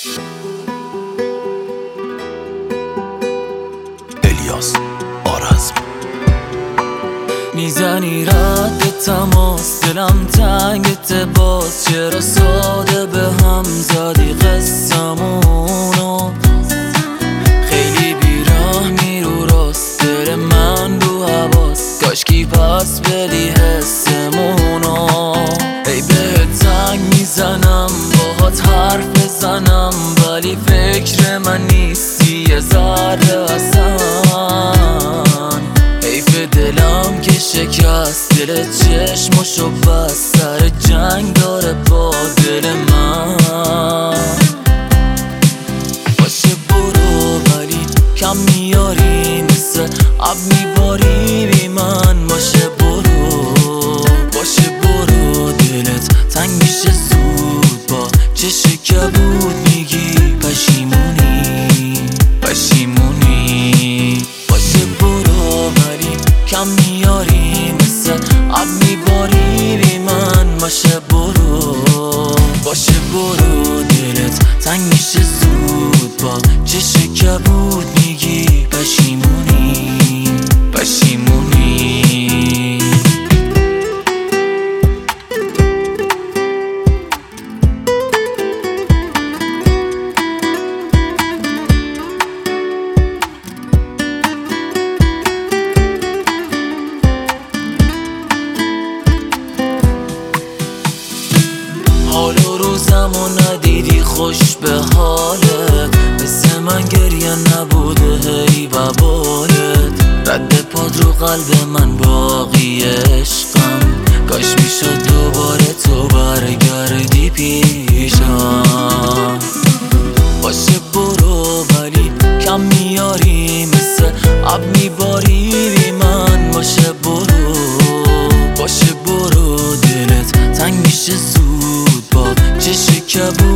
الیاس آرزم. میزنی رد تماس، دلم تنگت باز، چرا ساده به هم زدی قصمونو؟ خیلی بیرحمی رو راست، دل من رو حواس، کاشکی پس بدی حسمونو. ای بهت زنگ میزنم باهات حرف بزنم، ولی فکر من نیستی یه ذره اصلا. حیف دلم که شکست، دل چشمشو بست، سر جنگ داره با دل من. باشه برو ولی کم میاری، مثل اب میباری بی من. باشه برو، باشه برو، دلت تنگ میشه زود، با چش کبود میگی پشیمونی پشیمونی. باشه برو ولی کم میاری، مثل اب میباری بی من. باشه برو، باشه برو، دلت تنگ میشه زود، با چش کبود میگی پشیمونی پشیمونی. حال و روزمو ندیدی خوش به حالت، مثل من گریه نبوده هی و بالت. رد پاد رو قلب من باقی عشقم، کاش میشد دوباره تو برگردی پیشم. باشه برو ولی کم میاری، مثل اب میباری بی من. باشه برو، باشه برو، دلت تنگ میشه زود، با چش کبود